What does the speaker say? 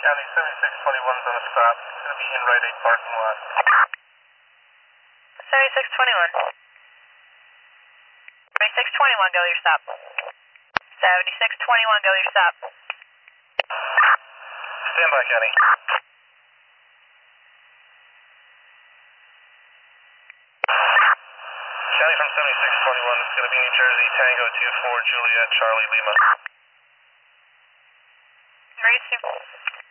County 7621's on a stop. It's going to be in Rite Aid parking lot. 7621. 7621, go to your stop. 7621, go to your stop. Stand by, County. County from 7621, it's going to be New Jersey, Tango 24, Juliet, Charlie, Lima. Ready to